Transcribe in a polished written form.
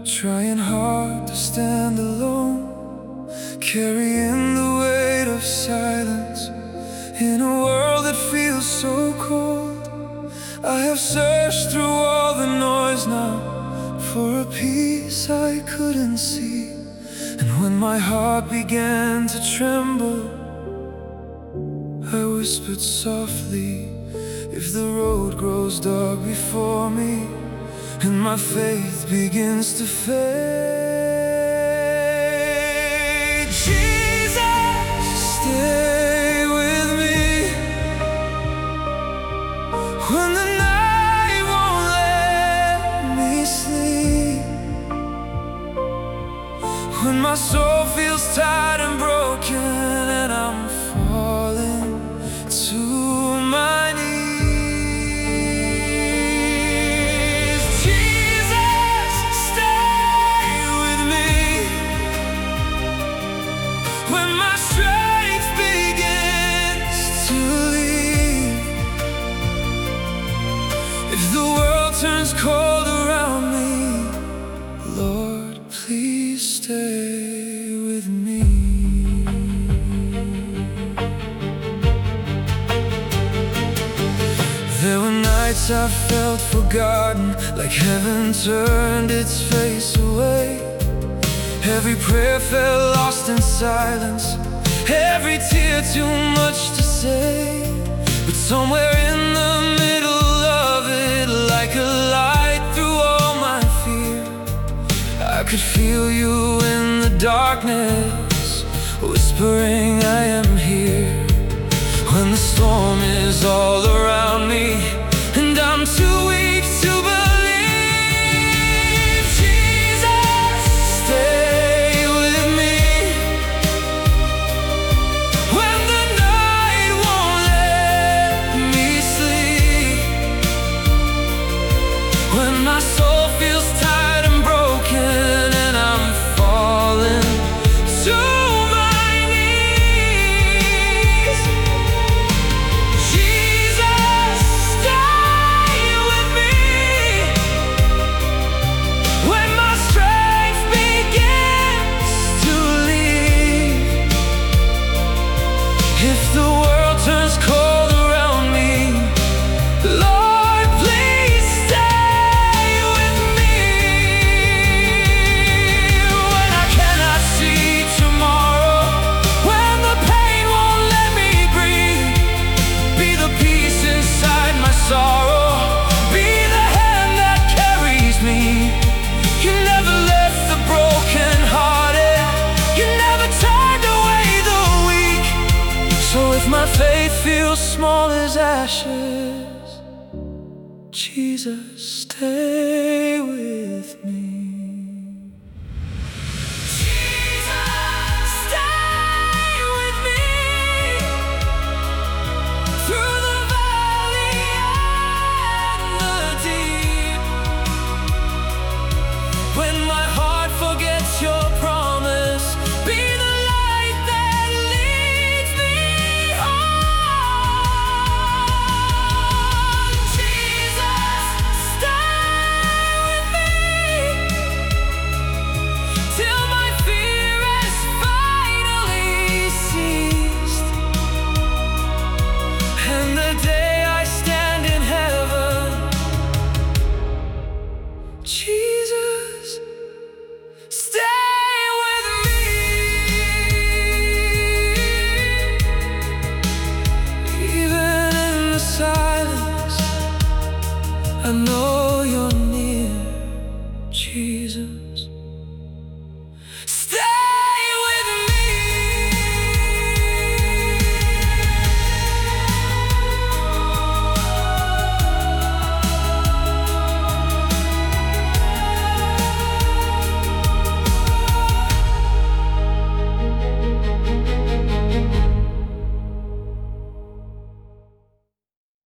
trying hard to stand alone, carrying the weight of silence in a world that feels so cold. I have searched through all the noise now for a peace I couldn't see. And when my heart began to tremble, I whispered softly, if the road grows dark before me and my faith begins to fade, Jesus, stay with me when the night won't let me sleep, when my soul feels tired and broken and I'm falling to my knees. Jesus, stay with me when my strength begins to leave. If the world turns cold around me, Lord, please stay with me. There were nights I felt forgotten, like heaven turned its face away. Every prayer felt lost in silence, every tear too much to say. But somewhere in the middle of it, like a light through all my fear, I could feel you in the darkness, whispering I am here. When the storm is all around me and I'm too weak to believe, Jesus, stay with me when the night won't let me sleep, when my soul feels tired and broken and I'm falling to my knees. Jesus, stay with me when my strength begins to leave. If the world turns cold around me, Lord, please stay with me. When I cannot see tomorrow, when the pain won't let me breathe, be the peace inside my sorrow, be the hand that carries me. You never left the broken hearted, you never turned away the weak. So if my faith feels small as ashes, Jesus, stay with me. Jesus, stay with me through the valley and the deep. When my heart forgets your promise, be the light that leads me on. Jesus, stay with me till my fear has finally ceased, and the day I stand in heaven, Jesus, stay with me. Even in the silence, I know you're near, Jesus.